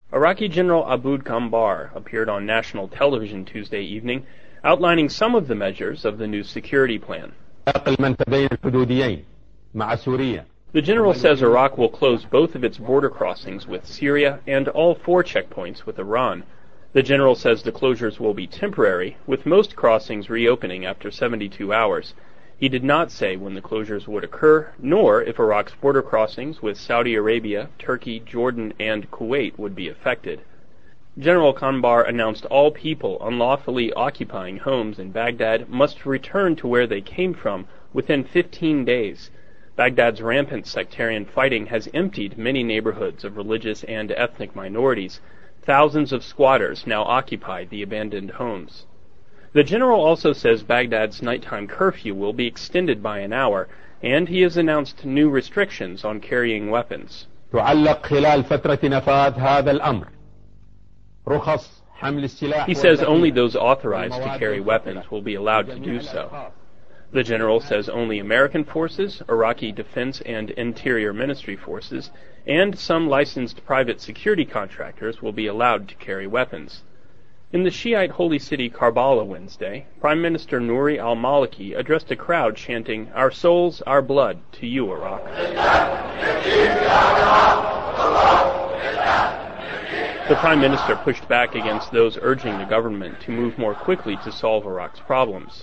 Iraqi General Aboud Kambar appeared on national television Tuesday evening, outlining some of the measures of the new security plan. The general says Iraq will close both of its border crossings with Syria and all 4 checkpoints with Iran. The general says the closures will be temporary, with most crossings reopening after 72 hours. He did not say when the closures would occur, nor if Iraq's border crossings with Saudi Arabia, Turkey, Jordan, and Kuwait would be affected. General Kambar announced all people unlawfully occupying homes in Baghdad must return to where they came from within 15 days. Baghdad's rampant sectarian fighting has emptied many neighborhoods of religious and ethnic minorities. Thousands of squatters now occupy the abandoned homes. The general also says Baghdad's nighttime curfew will be extended by an hour, and he has announced new restrictions on carrying weapons. He says only those authorized to carry weapons will be allowed to do so. The general says only American forces, Iraqi Defense and Interior Ministry forces, and some licensed private security contractors will be allowed to carry weapons. In the Shiite holy city Karbala Wednesday, Prime Minister Nouri al-Maliki addressed a crowd chanting, "Our souls, our blood, to you, Iraq." The Prime Minister pushed back against those urging the government to move more quickly to solve Iraq's problems.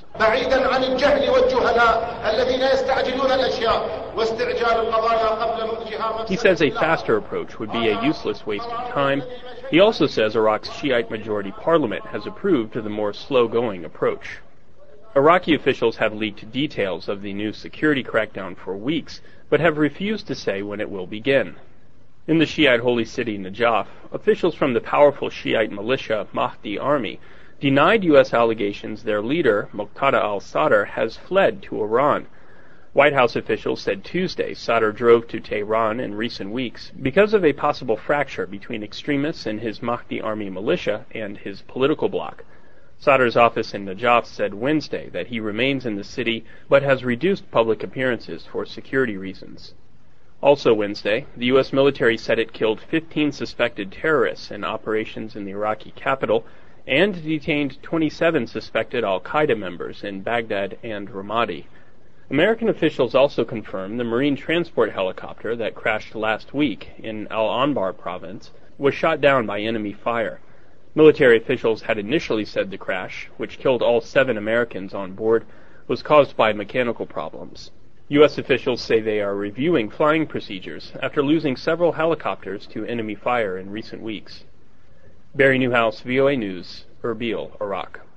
He says a faster approach would be a useless waste of time. He also says Iraq's Shiite majority parliament has approved the more slow-going approach. Iraqi officials have leaked details of the new security crackdown for weeks, but have refused to say when it will begin. In the Shiite holy city Najaf, officials from the powerful Shiite militia Mahdi Army denied U.S. allegations their leader, Muqtada al-Sadr, has fled to Iran. White House officials said Tuesday Sadr drove to Tehran in recent weeks because of a possible fracture between extremists in his Mahdi Army militia and his political bloc. Sadr's office in Najaf said Wednesday that he remains in the city but has reduced public appearances for security reasons. Also Wednesday, the U.S. military said it killed 15 suspected terrorists in operations in the Iraqi capital and detained 27 suspected al-Qaeda members in Baghdad and Ramadi. American officials also confirmed the Marine transport helicopter that crashed last week in Al-Anbar province was shot down by enemy fire. Military officials had initially said the crash, which killed all 7 Americans on board, was caused by mechanical problems. U.S. officials say they are reviewing flying procedures after losing several helicopters to enemy fire in recent weeks. Barry Newhouse, VOA News, Erbil, Iraq.